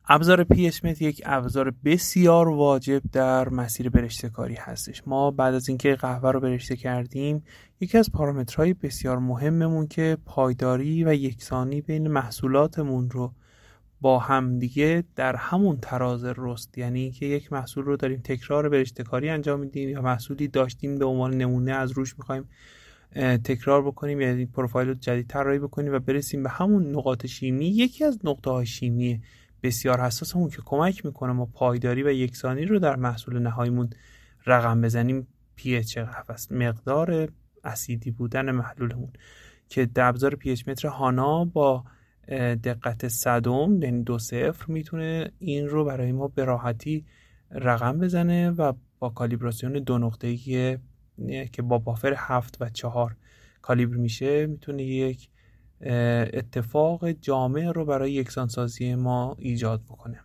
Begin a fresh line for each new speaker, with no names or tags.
ابزار pH متر یک ابزار بسیار واجب در مسیر برشته کاری هستش. ما بعد از اینکه قهوه رو برشته کردیم، یکی از پارامترهای بسیار مهممون که پایداری و یکسانی بین محصولاتمون رو با همدیگه در همون تراز رست، یعنی که یک محصول رو داریم تکرار برشته کاری انجام میدیم یا محصولی داشتیم به عنوان نمونه از روش میخوایم تکرار بکنیم، یعنی پروفایل رو جدید طراحی بکنیم و برسیم به همون نقاط شیمی. یکی از نقطه‌های شیمی بسیار حساسمون که کمک میکنه ما پایداری و یکسانی رو در محصول نهاییمون رقم بزنیم pH قهوه است، مقدار اسیدی بودن محلولمون که در ابزار pH متر هانا با دقت 100 یعنی 2.0 میتونه این رو برای ما به راحتی رقم بزنه و با کالیبراسیون 2 نقطه‌ای که با بافر 7 و 4 کالیبر میشه میتونه یک اتفاق جامع رو برای یکسانسازی ما ایجاد بکنه.